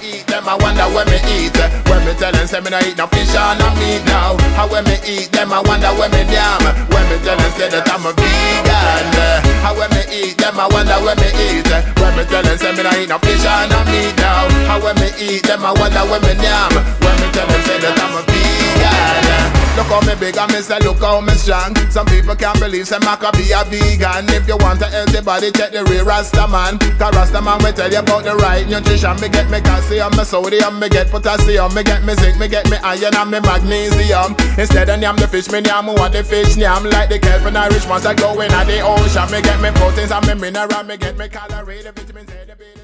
eat them, I wonder when me eat. When me tell them say me no eat no fish or no meat now. How when me eat them, I wonder when me damn. When me tell them say that I'm a vegan. How when me eat them, I wonder when me eat. When me tell them say me no eat no fish or no meat now. How when me eat them, I wonder when me damn. When me tell them say that I'm a vegan. Look how me big and me say look how me strong. Some people can't believe say I could be a vegan. If you want a healthy body, check the real Rasta man. Cause Rasta man will tell you about the right nutrition. Me get me calcium, me sodium, me get potassium, me get me zinc, me get me iron and me magnesium. Instead of yam the fish, me yam what the fish yam. Like the Kelvin Irish ones that go in at the ocean. Me get me proteins and me mineral, me get me calories, the vitamins A, the B.